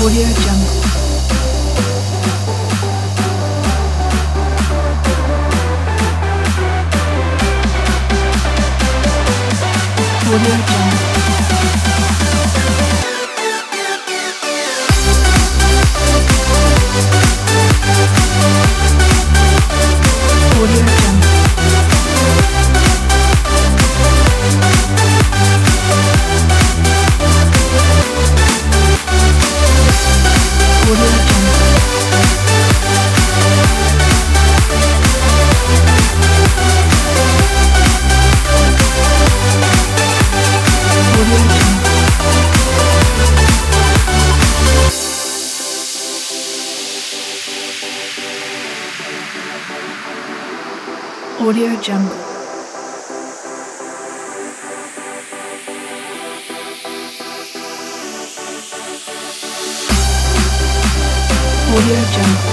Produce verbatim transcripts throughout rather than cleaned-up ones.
Audio Jungle. Audio Jungle. Audio Jungle. Audio Jungle. Audio Jungle. Audio Jungle.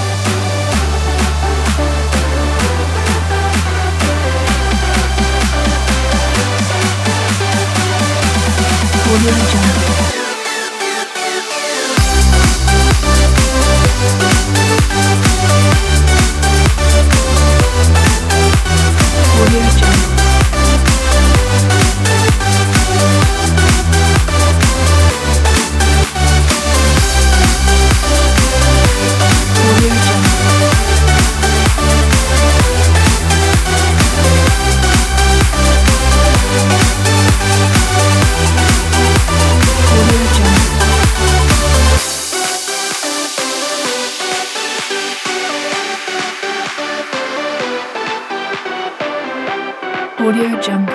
Audio Jungle. Audio Jungle. Audio Jungle. Audio Jungle. Audio Jungle.